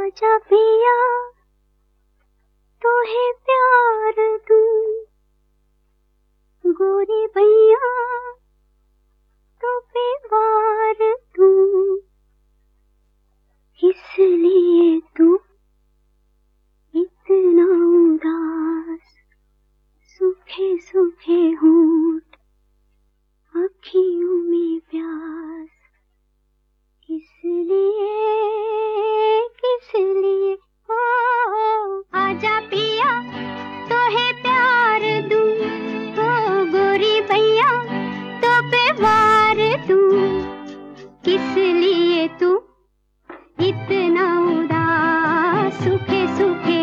आजा पिया तोहे प्यार दूं, गोरी भैया तो पे वार दूं, इसलिए तू इतना उदास, सूखे सूखे होंठ, अखियों में प्यास, किस लिए हो आजा पिया तोहे प्यार दूं, हो गोरी भैया तो पे वार दूं, किस लिए तू इतना उदास, सूखे सूखे